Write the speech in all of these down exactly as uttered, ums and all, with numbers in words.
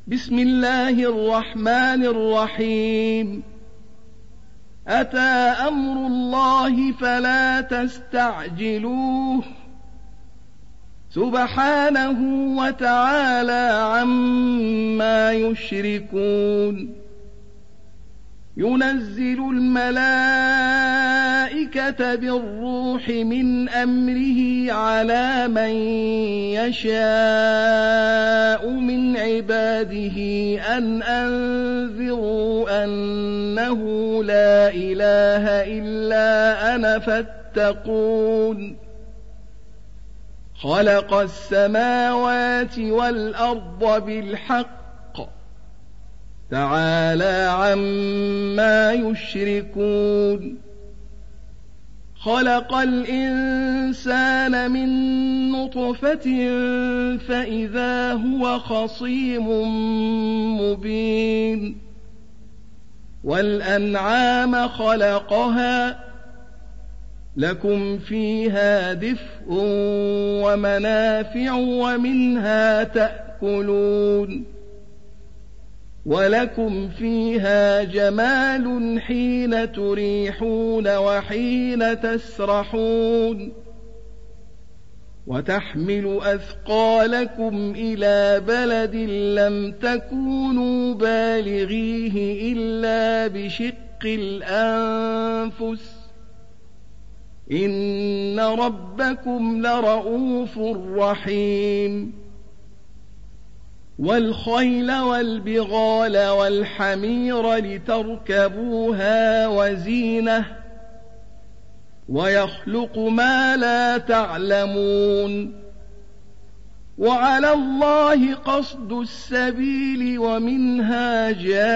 بسم الله الرحمن الرحيم أتى أمر الله فلا تستعجلوه سبحانه وتعالى عما يشركون ينزل الملائكة بالروح من أمره على من يشاء من عباده أن أنذروا أنه لا إله إلا أنا فاتقون خلق السماوات والأرض بالحق تعالى عما يشركون خلق الإنسان من نطفة فإذا هو خصيم مبين والأنعام خلقها لكم فيها دفء ومنافع ومنها تأكلون ولكم فيها جمال حين تريحون وحين تسرحون وتحمل أثقالكم إلى بلد لم تكونوا بالغيه إلا بشق الأنفس إن ربكم لرؤوف رحيم والخيل والبغال والحمير لتركبوها وزينة ويخلق ما لا تعلمون وعلى الله قصد السبيل ومنها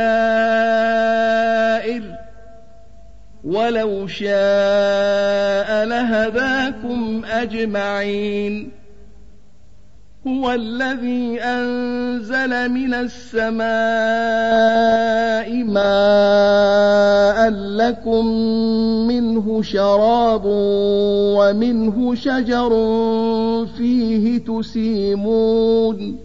جائر ولو شاء لهداكم أجمعين هو الذي أنزل من السماء ماء لكم منه شراب ومنه شجر فيه تسيمون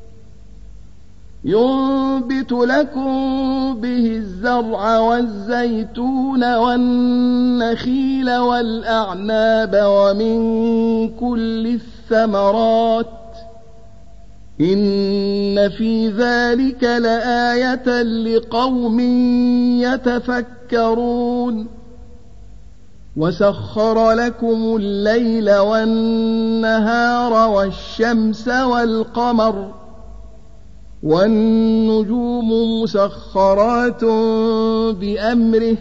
ينبت لكم به الزرع والزيتون والنخيل والأعناب ومن كل الثمرات إن في ذلك لآية لقوم يتفكرون وسخر لكم الليل والنهار والشمس والقمر والنجوم مسخرات بأمره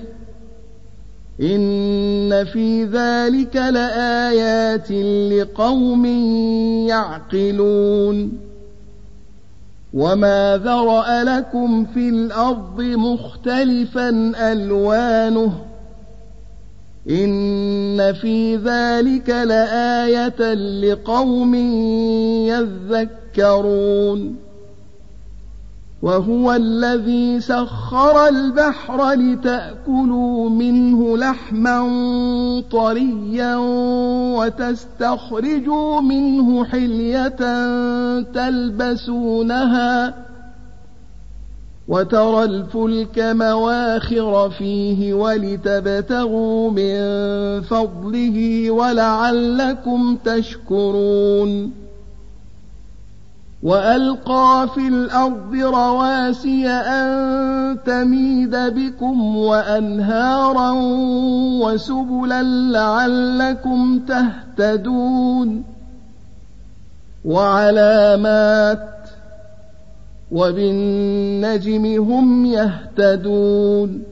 إن في ذلك لآيات لقوم يعقلون وما ذرأ لكم في الأرض مختلفا ألوانه إن في ذلك لآية لقوم يذكرون وهو الذي سخر البحر لتأكلوا منه لحما طريا وتستخرجوا منه حلية تلبسونها وترى الفلك مواخر فيه ولتبتغوا من فضله ولعلكم تشكرون وألقى في الأرض رواسي أن تميد بكم وأنهارا وسبلا لعلكم تهتدون وعلامات وبالنجم هم يهتدون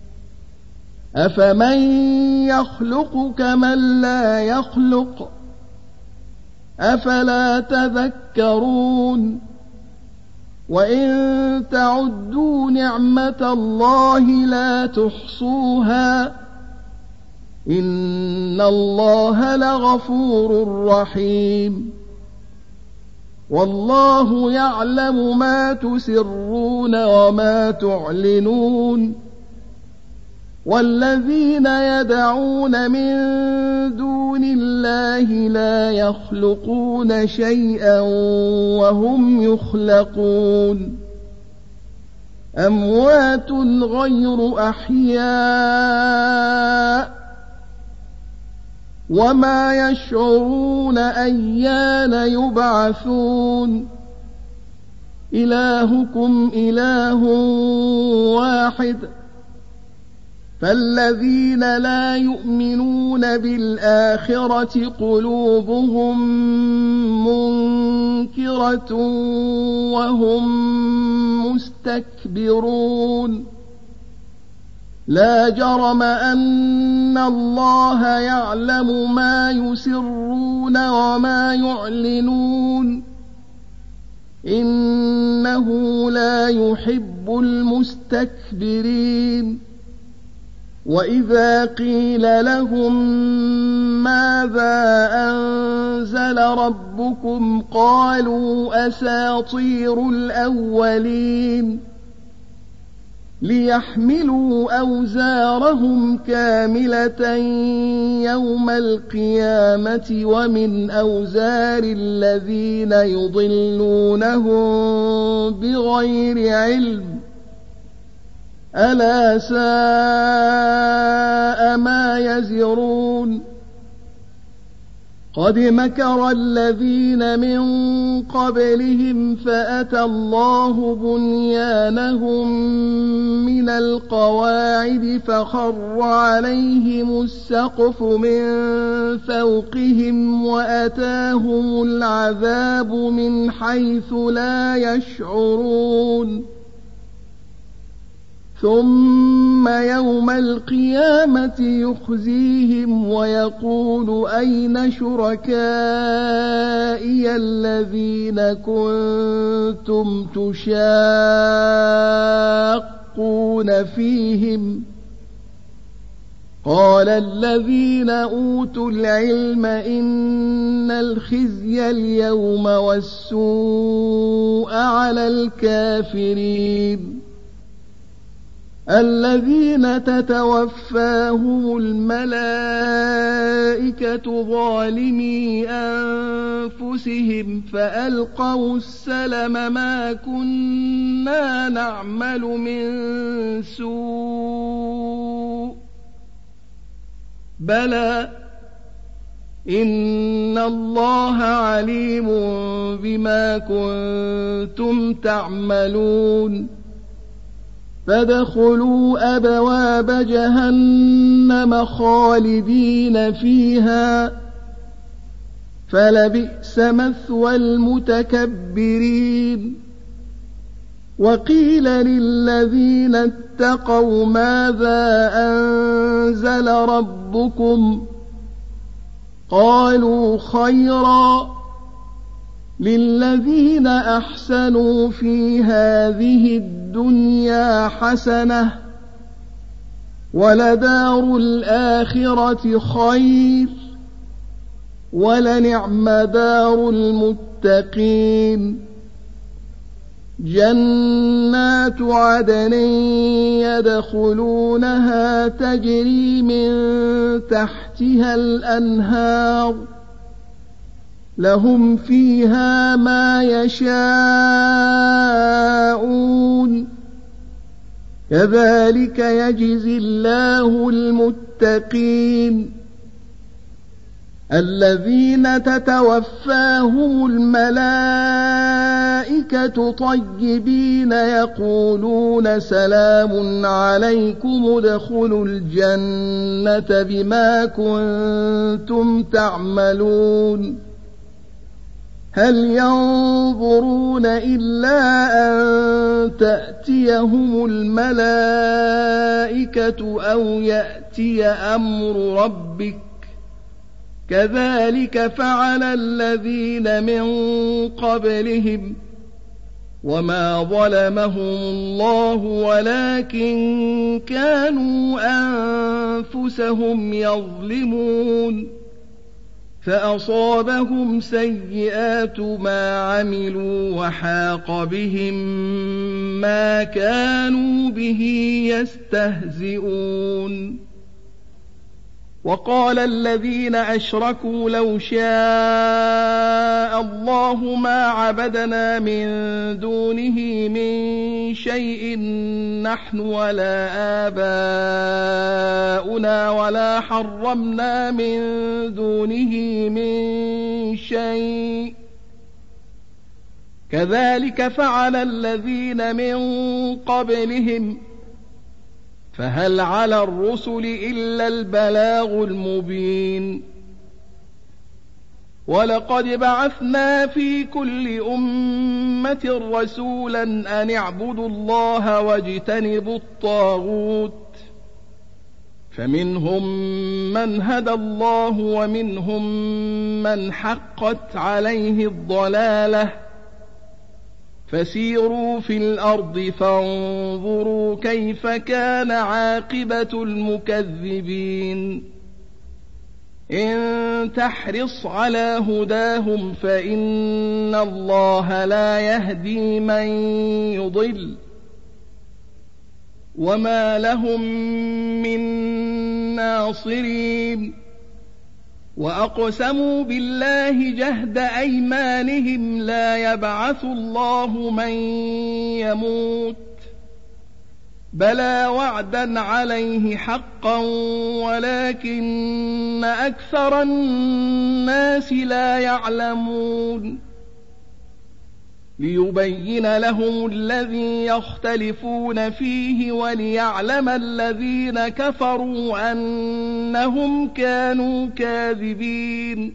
أفمن يخلق كمن لا يخلق أفلا تذكرون وإن تعدوا نعمة الله لا تحصوها إن الله لغفور رحيم والله يعلم ما تسرون وما تعلنون والذين يدعون من دون الله لا يخلقون شيئا وهم يخلقون أموات غير أحياء وما يشعرون أيان يبعثون إلهكم إله واحد فالذين لا يؤمنون بالآخرة قلوبهم منكرة وهم مستكبرون لا جرم أن الله يعلم ما يسرون وما يعلنون إنه لا يحب المستكبرين وإذا قيل لهم ماذا أنزل ربكم قالوا أساطير الأولين ليحملوا أوزارهم كاملة يوم القيامة ومن أوزار الذين يضلونهم بغير علم ألا ساء ما يزرون قد مكر الذين من قبلهم فأتى الله بنيانهم من القواعد فخر عليهم السقف من فوقهم وأتاهم العذاب من حيث لا يشعرون ثم يوم القيامة يخزيهم ويقول أين شركائي الذين كنتم تشاقون فيهم قال الذين أوتوا العلم إن الخزي اليوم والسوء على الكافرين الذين تتوفاهم الملائكة ظالمي أنفسهم فألقوا السلم ما كنا نعمل من سوء بلى إن الله عليم بما كنتم تعملون فادخلوا أبواب جهنم خالدين فيها فلبئس مثوى المتكبرين وقيل للذين اتقوا ماذا أنزل ربكم قالوا خيرا للذين أحسنوا في هذه الدنيا حسنة ولدار الآخرة خير ولنعم دار المتقين جنات عدن يدخلونها تجري من تحتها الأنهار لهم فيها ما يشاءون كذلك يجزي الله المتقين الذين تتوفاهم الملائكة طيبين يقولون سلام عليكم ادخلوا الجنة بما كنتم تعملون هل ينظرون إلا أن تأتيهم الملائكة أو يأتي أمر ربك كذلك فعل الذين من قبلهم وما ظلمهم الله ولكن كانوا أنفسهم يظلمون فأصابهم سيئات ما عملوا وحاق بهم ما كانوا به يستهزئون وقال الذين أشركوا لو شاء الله ما عبدنا من دونه من شيء نحن ولا آباؤنا ولا حرمنا من دونه من شيء كذلك فعل الذين من قبلهم فهل على الرسل إلا البلاغ المبين ولقد بعثنا في كل أمة رسولا أن اعبدوا الله واجتنبوا الطاغوت فمنهم من هدى الله ومنهم من حقت عليه الضلالة فسيروا في الأرض فانظروا كيف كان عاقبة المكذبين إن تحرص على هداهم فإن الله لا يهدي من يضل وما لهم من ناصرين وأقسموا بالله جهد أيمانهم لا يبعث الله من يموت بلى وعدا عليه حقا ولكن أكثر الناس لا يعلمون ليبين لهم الذي يختلفون فيه وليعلم الذين كفروا أنهم كانوا كاذبين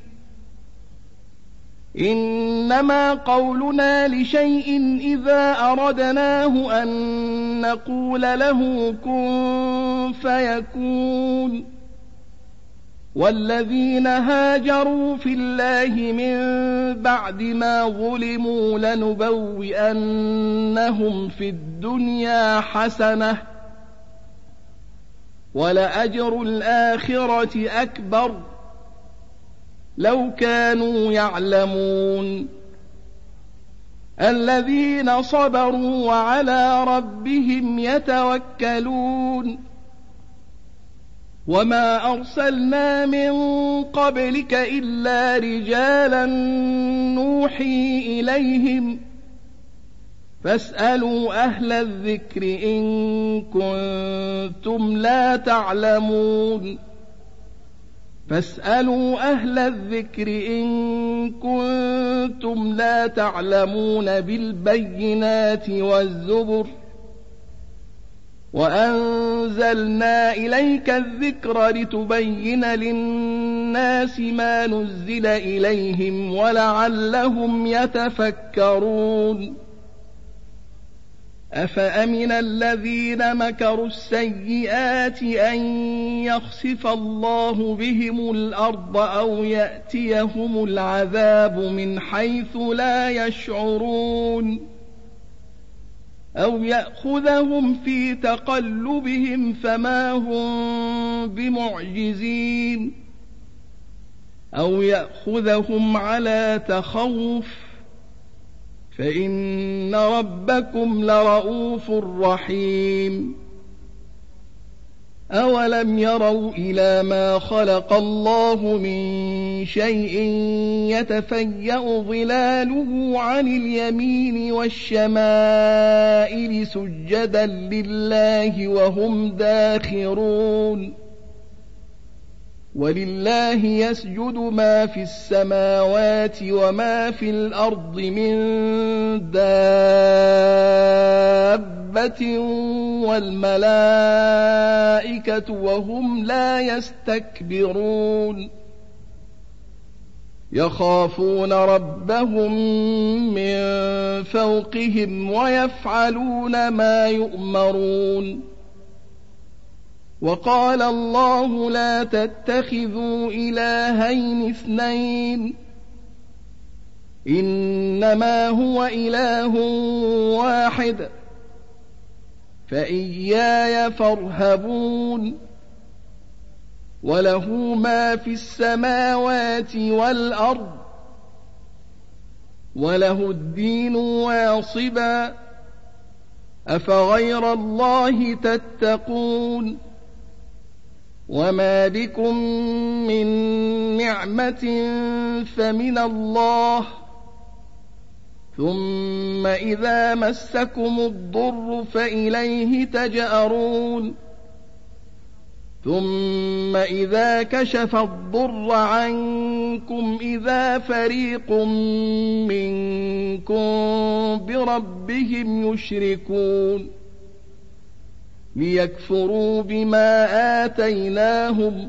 إنما قولنا لشيء إذا أردناه أن نقول له كن فيكون والذين هاجروا في الله من بعد ما ظلموا لنبوئنهم في الدنيا حسنة ولأجر الآخرة أكبر لو كانوا يعلمون الذين صبروا وعلى ربهم يتوكلون وما أرسلنا من قبلك إلا رجالا نوحي إليهم فاسألوا أهل الذكر إن كنتم لا تعلمون فاسألوا أهل الذكر إن كنتم لا تعلمون بالبينات والزبر وأنزلنا إليك الذكر لتبين للناس ما نزل إليهم ولعلهم يتفكرون أفأمن الذين مكروا السيئات أن يخسف الله بهم الأرض أو يأتيهم العذاب من حيث لا يشعرون أو يأخذهم في تقلبهم فما هم بمعجزين أو يأخذهم على تخوف فإن ربكم لرؤوف رحيم أولم يروا إلى ما خلق الله من شيء يتفيأ ظلاله عن اليمين والشمائل سجدا لله وهم داخرون ولله يسجد ما في السماوات وما في الأرض من دابة والملائكة وهم لا يستكبرون يخافون ربهم من فوقهم ويفعلون ما يؤمرون وقال الله لا تتخذوا إلهين اثنين إنما هو إله واحد فإياي فارهبون وله ما في السماوات والأرض وله الدين واصبا أفغير الله تتقون وما بكم من نعمة فمن الله ثم إذا مسكم الضر فإليه تجأرون ثم إذا كشف الضر عنكم إذا فريق منكم بربهم يشركون ليكفروا بما آتيناهم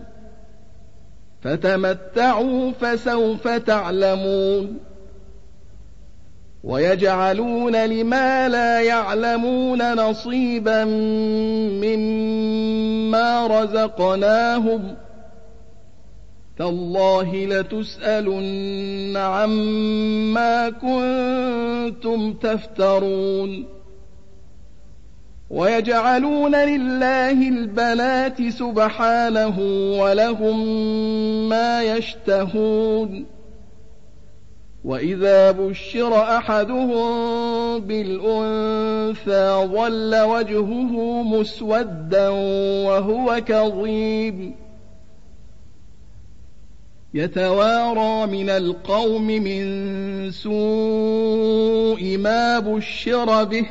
فتمتعوا فسوف تعلمون ويجعلون لما لا يعلمون نصيبا مما رزقناهم تالله لتسألن عما كنتم تفترون ويجعلون لله البنات سبحانه ولهم ما يشتهون وإذا بشر أحدهم بالأنثى ظل وجهه مسودا وهو كظيم يتوارى من القوم من سوء ما بشر به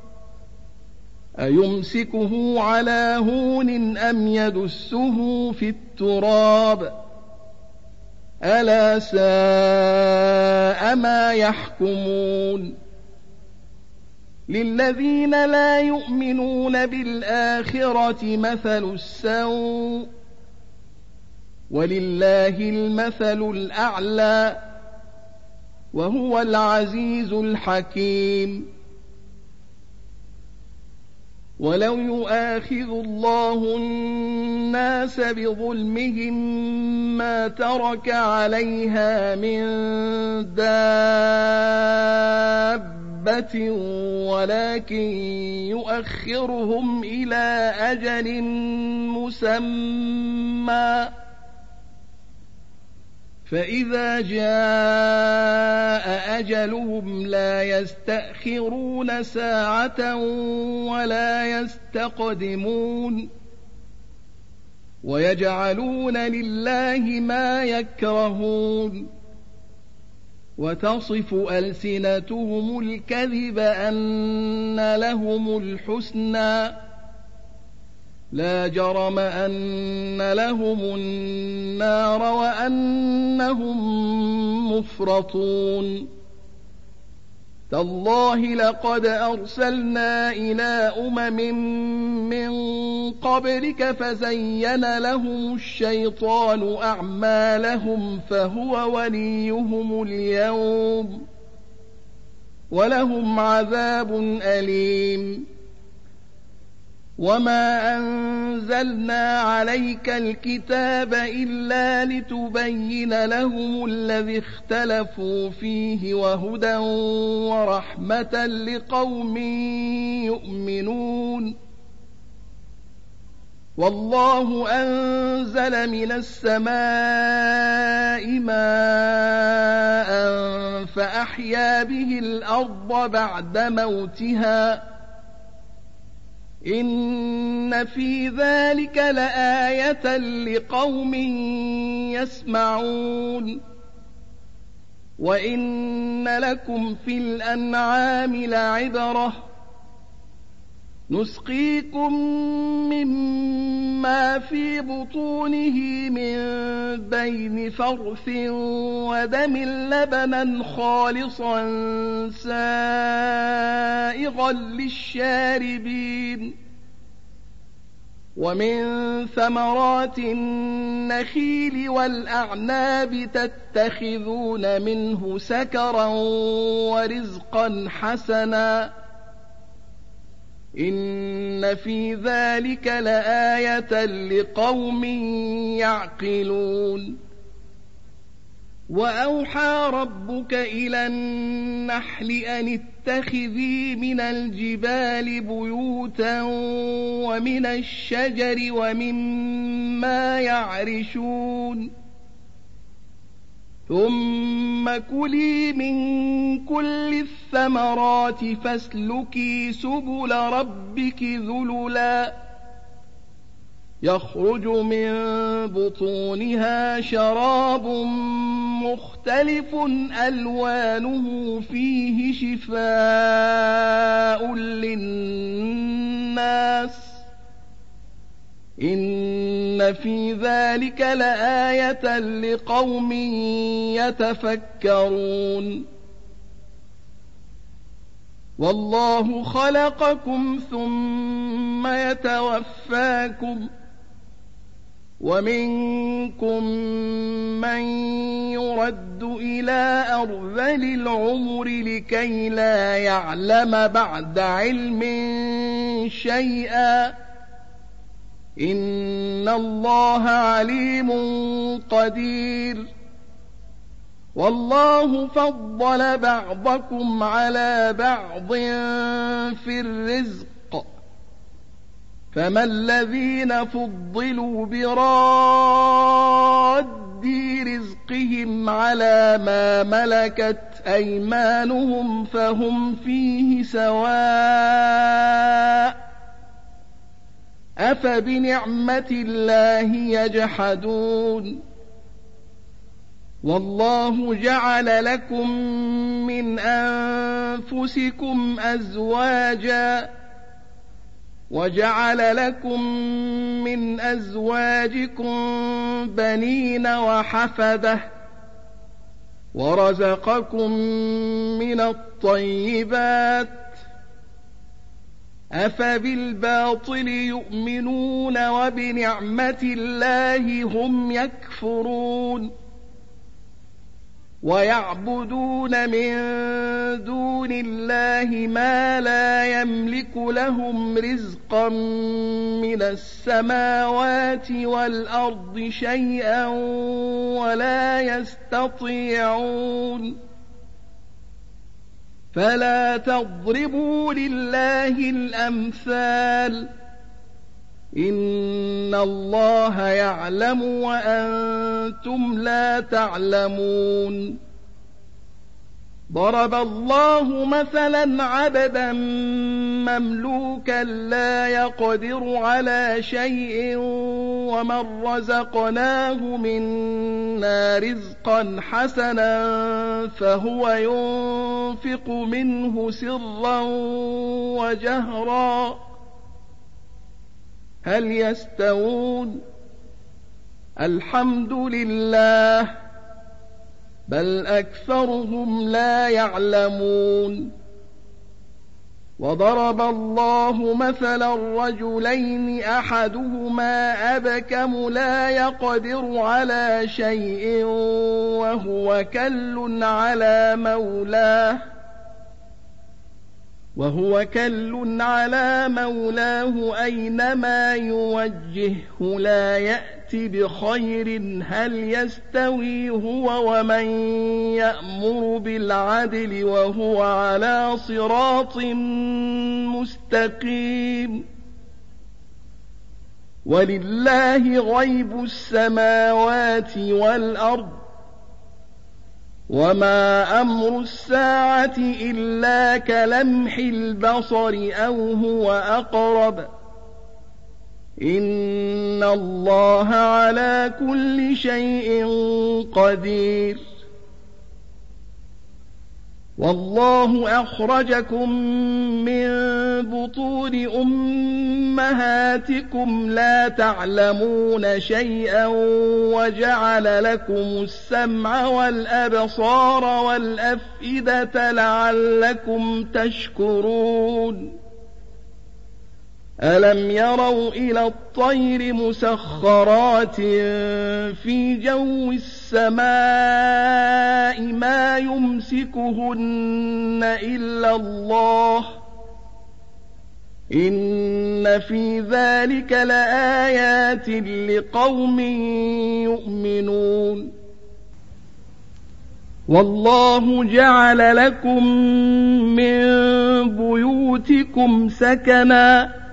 أيمسكه على هون أم يدسه في التراب ألا ساء ما يحكمون للذين لا يؤمنون بالآخرة مثل السوء ولله المثل الأعلى وهو العزيز الحكيم ولو يؤاخذ الله الناس بظلمهم ما ترك عليها من دابة ولكن يؤخرهم إلى أجل مسمى فإذا جاء أجلهم لا يستأخرون ساعة ولا يستقدمون ويجعلون لله ما يكرهون وتصف ألسنتهم الكذب أن لهم الحسنى لا جرم أن لهم النار وأنهم مفرطون تالله لقد أرسلنا إلى أمم من قبلك فزين لهم الشيطان أعمالهم فهو وليهم اليوم ولهم عذاب أليم وما أنزلنا عليك الكتاب إلا لتبين لهم الذي اختلفوا فيه وهدى ورحمة لقوم يؤمنون والله أنزل من السماء ماء فأحيا به الأرض بعد موتها إن في ذلك لآية لقوم يسمعون وإن لكم في الأنعام لعبرة نسقيكم مما في بطونه من بين فرث ودم لبنا خالصا سائغا للشاربين ومن ثمرات النخيل والأعناب تتخذون منه سكرا ورزقا حسنا إن في ذلك لآية لقوم يعقلون وأوحى ربك إلى النحل أن اتخذي من الجبال بيوتا ومن الشجر ومما يعرشون ثم كلي من كل الثمرات فاسلكي سبل ربك ذللا يخرج من بطونها شراب مختلف ألوانه فيه شفاء للناس إن في ذلك لآية لقوم يتفكرون والله خلقكم ثم يتوفاكم ومنكم من يرد إلى أرذل العمر لكي لا يعلم بعد علم شيئا إن الله عليم قدير والله فضل بعضكم على بعض في الرزق فما الذين فضلوا براد رزقهم على ما ملكت أيمانهم فهم فيه سواء أفبنعمة الله يجحدون والله جعل لكم من أنفسكم أزواجا وجعل لكم من أزواجكم بنين وحفدة ورزقكم من الطيبات أفبالباطل يؤمنون وبنعمة الله هم يكفرون ويعبدون من دون الله ما لا يملك لهم رزقا من السماوات والأرض شيئا ولا يستطيعون فلا تضربوا لله الأمثال إن الله يعلم وأنتم لا تعلمون ضرب الله مثلا عبدا مملوكا لا يقدر على شيء ومن رزقناه منا رزقا حسنا فهو ينفق منه سرا وجهرا هل يستوون الحمد لله بل أكثرهم لا يعلمون وضرب الله مثلا رجلين أحدهما أبكم لا يقدر على شيء وهو كل على مولاه وهو كل على مولاه أينما يوجهه لا يأتي بخير هل يستوي هو ومن يأمر بالعدل وهو على صراط مستقيم ولله غيب السماوات والأرض وما أمر الساعة إلا كلمح البصر أو هو أقرب إن الله على كل شيء قدير والله أخرجكم من بطون أمهاتكم لا تعلمون شيئا وجعل لكم السمع والأبصار والأفئدة لعلكم تشكرون ألم يروا إلى الطير مسخرات في جو السماء ما يمسكهن إلا الله إن في ذلك لآيات لقوم يؤمنون والله جعل لكم من بيوتكم سكنا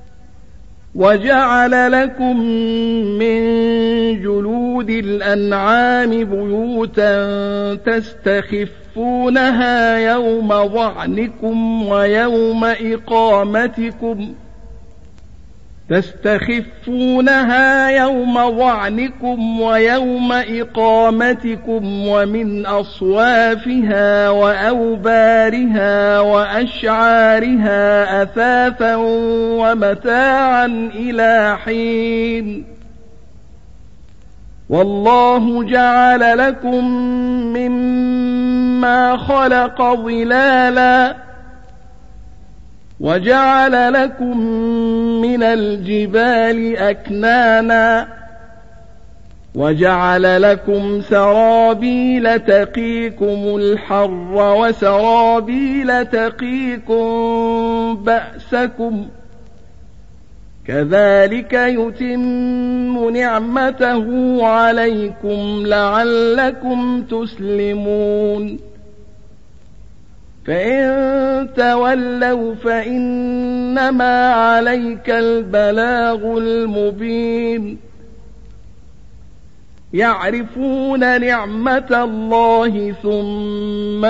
وجعل لكم من جلود الأنعام بيوتا تستخفونها يوم ظعنكم ويوم إقامتكم تستخفونها يوم ظعنكم ويوم إقامتكم ومن أصوافها وأوبارها وأشعارها أثاثا ومتاعا إلى حين والله جعل لكم مما خلق ظلالا وجعل لكم من الجبال أكنانا وجعل لكم سرابيل تقيكم الحر وسرابيل تقيكم بأسكم كذلك يتم نعمته عليكم لعلكم تسلمون فإن تولوا فإنما عليك البلاغ المبين يعرفون نعمة الله ثم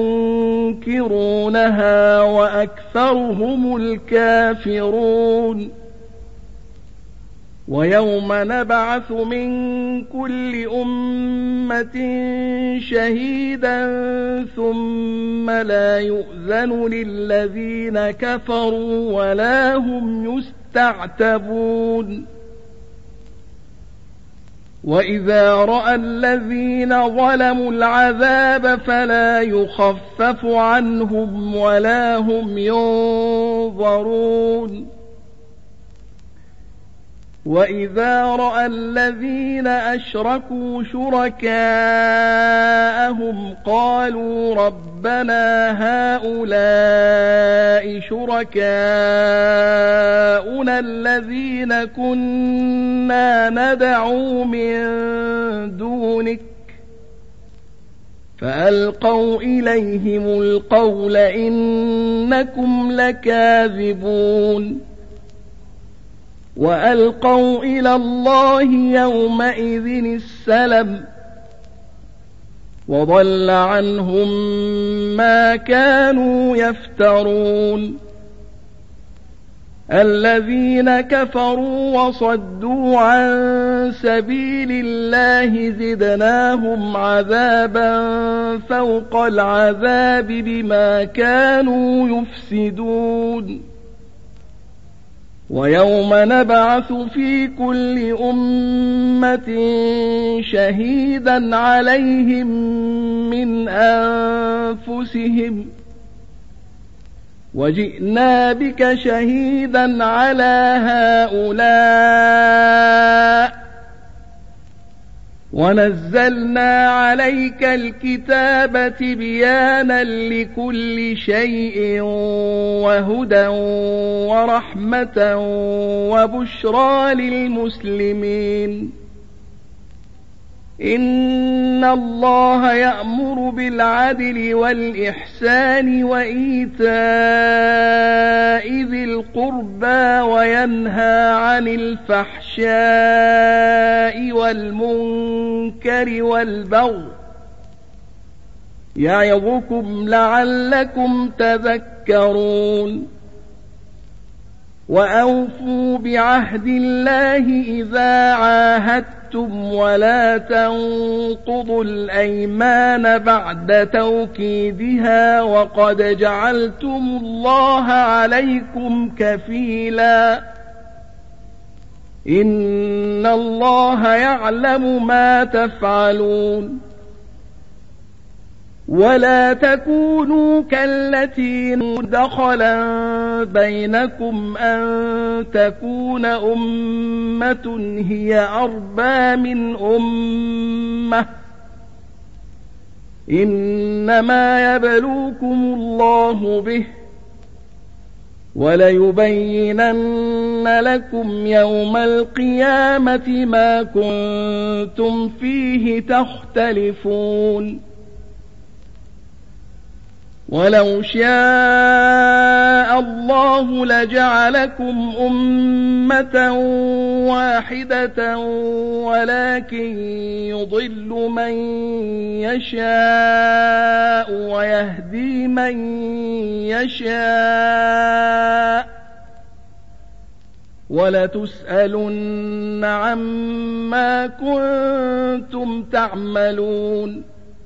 ينكرونها وأكثرهم الكافرون ويوم نبعث من كل أمة شهيدا ثم لا يؤذن للذين كفروا ولا هم يستعتبون وإذا رأى الذين ظلموا العذاب فلا يخفف عنهم ولا هم ينظرون وإذا رأى الذين أشركوا شركاءهم قالوا ربنا هؤلاء شركاؤنا الذين كنا ندعو من دونك فألقوا إليهم القول إنكم لكاذبون وألقوا إلى الله يومئذ السلم وضل عنهم ما كانوا يفترون الذين كفروا وصدوا عن سبيل الله زدناهم عذابا فوق العذاب بما كانوا يفسدون ويوم نبعث في كل أمة شهيدا عليهم من أنفسهم وجئنا بك شهيدا على هؤلاء ونزلنا عليك الكتاب تبيانا لكل شيء وهدى ورحمة وبشرى للمسلمين إن الله يأمر بالعدل والإحسان وإيتاء ذي القربى وينهى عن الفحشاء والمنكر والبغي يعظكم لعلكم تذكرون وأوفوا بعهد الله إذا عاهدتم ولا تنقضوا الأيمان بعد توكيدها وقد جعلتم الله عليكم كفيلا إن الله يعلم ما تفعلون ولا تكونوا كالتي دخلا بينكم أن تكون أمة هي أربى من أمة إنما يبلوكم الله به وليبينن لكم يوم القيامة ما كنتم فيه تختلفون ولو شاء الله لجعلكم أمة واحدة ولكن يضل من يشاء ويهدي من يشاء وَلَتُسْأَلُنَّ عَمَّا كُنتُمْ تَعْمَلُونَ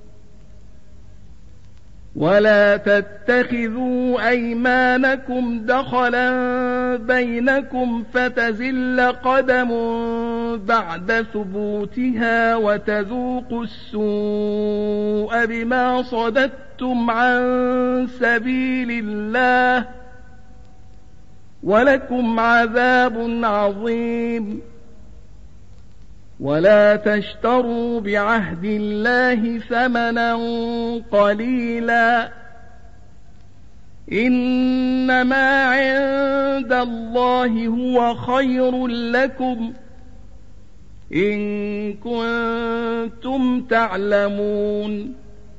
وَلَا تَتَّخِذُوا أَيْمَانَكُمْ دَخَلًا بَيْنَكُمْ فَتَزِلَّ قَدَمٌ بَعْدَ ثُبُوتِهَا وَتَذُوقُوا السُّوءَ بِمَا صَدَدتُّمْ عَن سَبِيلِ اللَّهِ وَلَكُمْ عَذَابٌ عَظِيمٌ وَلَا تَشْتَرُوا بِعَهْدِ اللَّهِ ثَمَنًا قَلِيلًا إِنَّمَا عِندَ اللَّهِ هُوَ خَيْرٌ لَكُمْ إِن كُنتُمْ تعلمون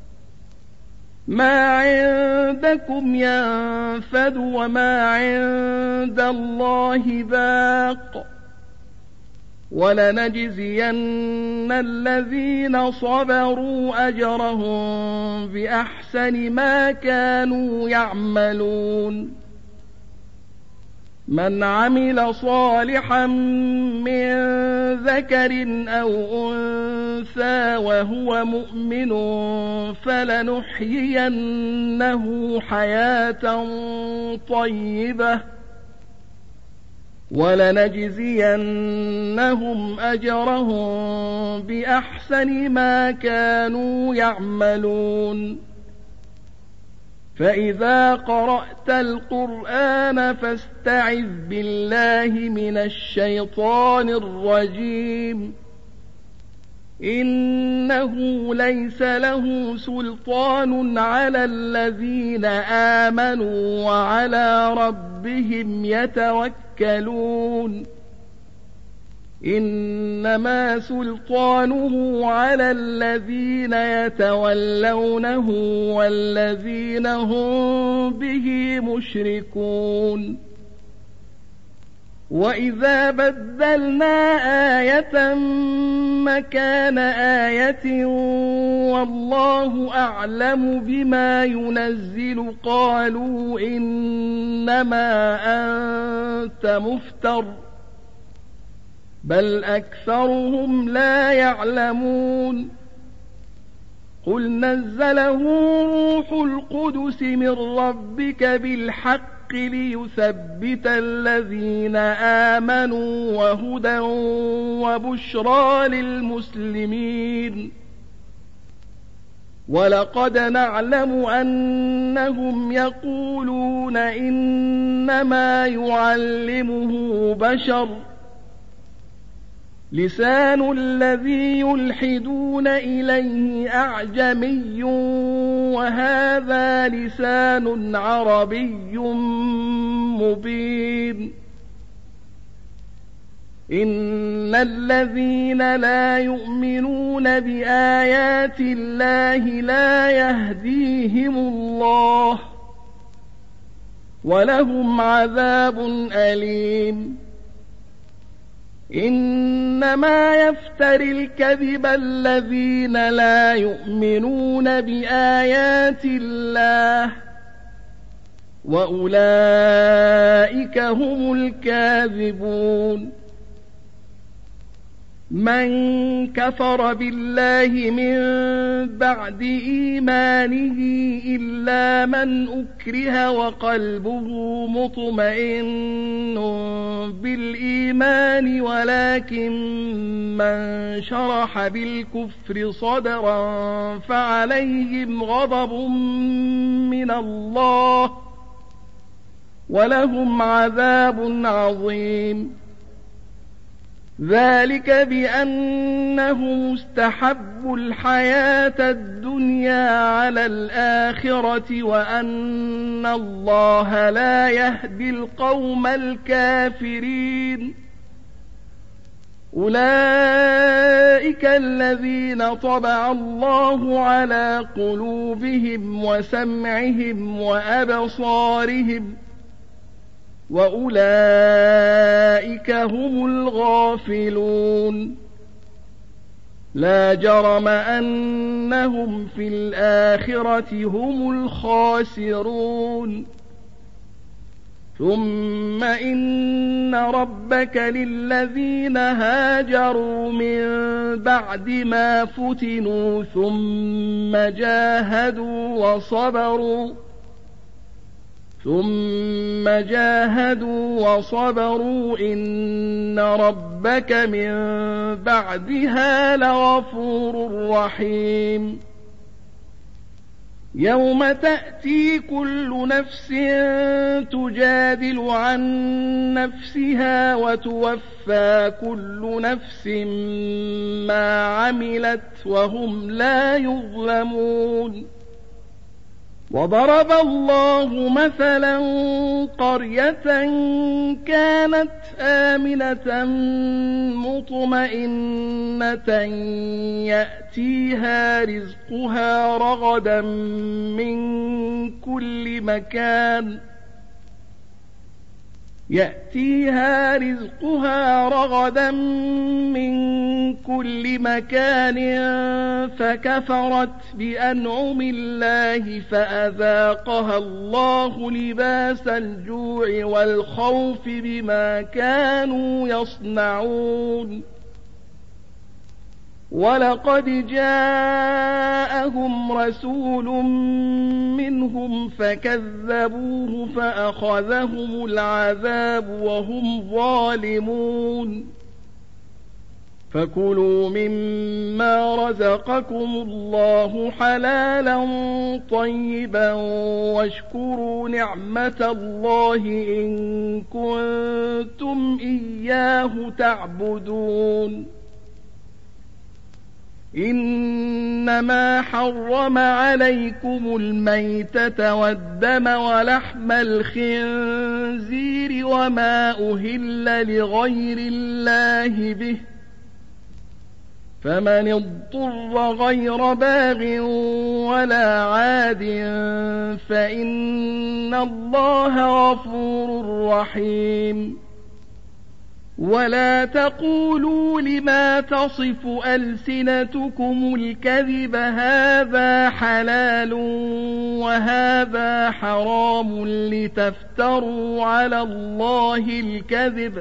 مَا عِندَكُمْ يَنفَدُ وَمَا عِندَ اللَّهِ باقٍ وَلَنَجْزِيَنَّ الَّذِينَ صَبَرُوا أَجْرَهُم بِأَحْسَنِ مَا كَانُوا يَعْمَلُونَ مَنْ عَمِلَ صَالِحًا مِّن ذَكَرٍ أَوْ أُنثَىٰ وَهُوَ مُؤْمِنٌ فَلَنُحْيِيَنَّهُ حَيَاةً طَيِّبَةً وَلَنَجْزِيَنَّهُمْ أَجْرَهُم بِأَحْسَنِ مَا كَانُوا يَعْمَلُونَ فَإِذَا قَرَأْتَ الْقُرْآنَ فَاسْتَعِذْ بِاللَّهِ مِنَ الشَّيْطَانِ الرَّجِيمِ إِنَّهُ لَيْسَ لَهُ سُلْطَانٌ عَلَى الَّذِينَ آمَنُوا وَعَلَى رَبِّهِمْ يَتَوَكَّلُونَ إِنَّمَا سُلْطَانُهُ عَلَى الَّذِينَ يَتَوَلَّوْنَهُ وَالَّذِينَ هُم بِهِ مُشْرِكُونَ وَإِذَا بَدَّلْنَا آيَةً مَّكَانَ آيَةٍ وَاللَّهُ أَعْلَمُ بِمَا يُنَزِّلُ قَالُوا إِنَّمَا أَنتَ مُفْتَرٍ بَلْ أَكْثَرُهُمْ لَا يَعْلَمُونَ قُلْ نَزَّلَهُ رُوحُ الْقُدُسِ مِن رَّبِّكَ بِالْحَقِّ لِيُثَبِّتَ الَّذِينَ آمَنُوا وَهُدًى وَبُشْرَىٰ لِلْمُسْلِمِينَ وَلَقَدْ نَعْلَمُ أَنَّهُمْ يَقُولُونَ إِنَّمَا يُعَلِّمُهُ بَشَرٌ لِسَانُ الَّذِي يُلْحِدُونَ إِلَيْهِ أَعْجَمِيٌّ وَهَٰذَا لِسَانٌ عَرَبِيٌّ مُّبِينٌ إِنَّ الَّذِينَ لَا يُؤْمِنُونَ بِآيَاتِ اللَّهِ لَا يَهْدِيهِمُ اللَّهُ وَلَهُمْ عَذَابٌ أَلِيمٌ إِنَّمَا يَفْتَرِي الْكَذِبَ الَّذِينَ لَا يُؤْمِنُونَ بِآيَاتِ اللَّهِ وَأُولَٰئِكَ هُمُ الْكَاذِبُونَ مَن كَفَرَ بِاللَّهِ مِن بَعْدِ إِيمَانِهِ إِلَّا مَنْ أُكْرِهَ وَقَلْبُهُ مُطْمَئِنٌّ بِالْإِيمَانِ وَلَٰكِن مَّن شَرَحَ بِالْكُفْرِ صَدْرًا فَعَلَيْهِمْ غَضَبٌ مِّنَ اللَّهِ وَلَهُمْ عَذَابٌ عَظِيمٌ ذَلِكَ بِأَنَّهُمُ اسْتَحَبُّوا الْحَيَاةَ الدُّنْيَا عَلَى الْآخِرَةِ وَأَنَّ اللَّهَ لَا يَهْدِي الْقَوْمَ الْكَافِرِينَ أُولَٰئِكَ الَّذِينَ طَبَعَ اللَّهُ عَلَىٰ قُلُوبِهِمْ وَسَمْعِهِمْ وَأَبْصَارِهِمْ وَأُولَٰئِكَ هُمُ الْغَافِلُونَ لَا جَرَمَ أَنَّهُمْ فِي الْآخِرَةِ هُمُ الْخَاسِرُونَ ثم إن ربك للذين هاجروا من بعد ما فتنوا ثم جاهدوا وصبروا ثم جاهدوا وصبروا إن ربك من بعدها لغفور رحيم يوم تأتي كل نفس تجادل عن نفسها وتوفى كل نفس ما عملت وهم لا يظلمون وضرب الله مثلا قرية كانت آمنة مطمئنة يأتيها رزقها رغدا من كل مكان يأتيها رزقها رغدا من كل مكان فكفرت بأنعم الله فأذاقها الله لباس الجوع والخوف بما كانوا يصنعون ولقد جاءهم رسول منهم فكذبوه فأخذهم العذاب وهم ظالمون فكلوا مما رزقكم الله حلالا طيبا واشكروا نعمة الله إن كنتم إياه تعبدون إنما حرم عليكم الميتة والدم ولحم الخنزير وما أهل لغير الله به فمن اضطر غير باغ ولا عاد فإن الله غفور رحيم ولا تقولوا لما تصف ألسنتكم الكذب هذا حلال وهذا حرام لتفتروا على الله الكذب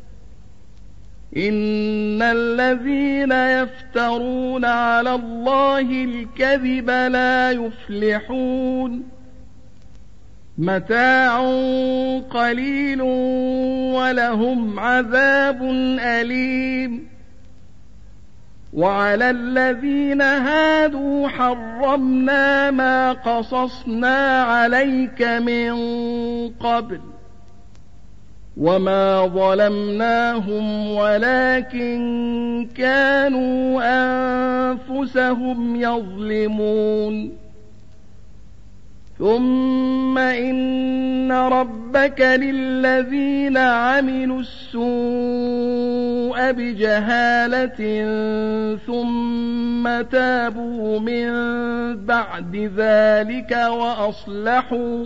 إن الذين يفترون على الله الكذب لا يفلحون متاع قليل ولهم عذاب أليم وعلى الذين هادوا حرمنا ما قصصنا عليك من قبل وما ظلمناهم ولكن كانوا أنفسهم يظلمون ثم إن ربك للذين عملوا السوء بجهالة ثم تابوا من بعد ذلك وأصلحوا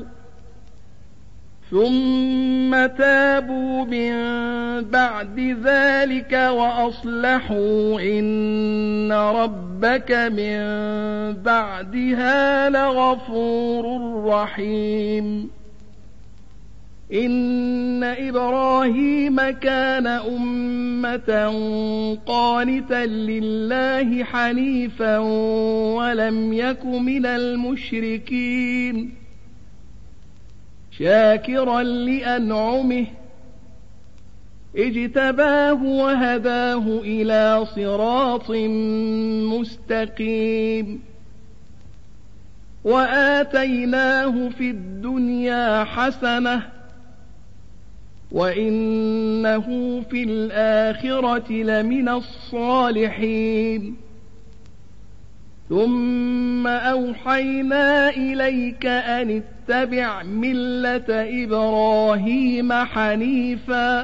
ثم تابوا من بعد ذلك وأصلحوا إن ربك من بعدها لغفور رحيم إن إبراهيم كان أمة قانتا لله حنيفا ولم يك من المشركين شاكرا لأنعمه اجتباه وهداه إلى صراط مستقيم وآتيناه في الدنيا حسنة وإنه في الآخرة لمن الصالحين ثم أوحينا إليك أن اتبع ملة إبراهيم حنيفا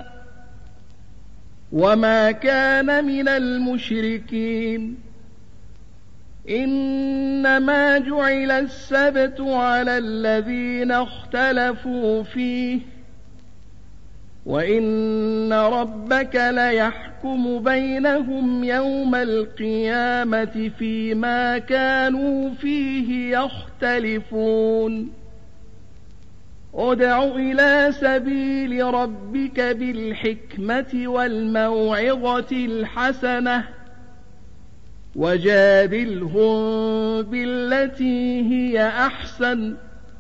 وما كان من المشركين إنما جعل السبت على الذين اختلفوا فيه وإن ربك ليحكم بينهم يوم القيامة فيما كانوا فيه يختلفون ادع إلى سبيل ربك بالحكمة والموعظة الحسنة وجادلهم بالتي هي أحسن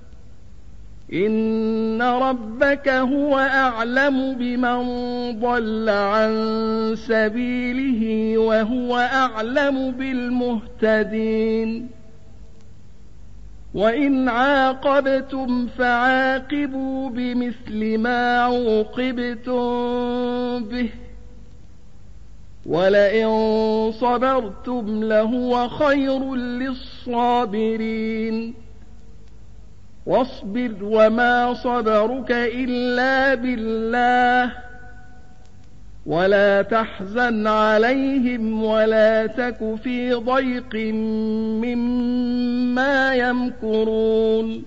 إن ربك هو أعلم بمن ضل عن سبيله وهو أعلم بالمهتدين وإن عاقبتم فعاقبوا بمثل ما عوقبتم به ولئن صبرتم لهو خير للصابرين واصبر وما صبرك إلا بالله ولا تحزن عليهم ولا تك في ضيق مما يمكرون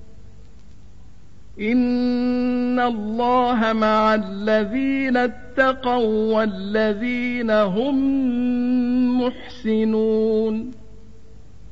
إن الله مع الذين اتقوا والذين هم محسنون